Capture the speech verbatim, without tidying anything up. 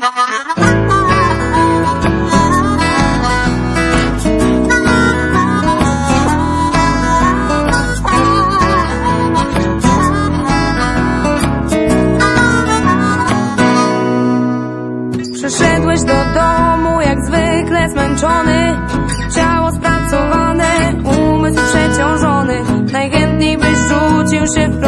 Przyszedłeś do domu jak zwykle zmęczony, ciało spracowane, umysł przeciążony. Najchętniej byś rzucił się w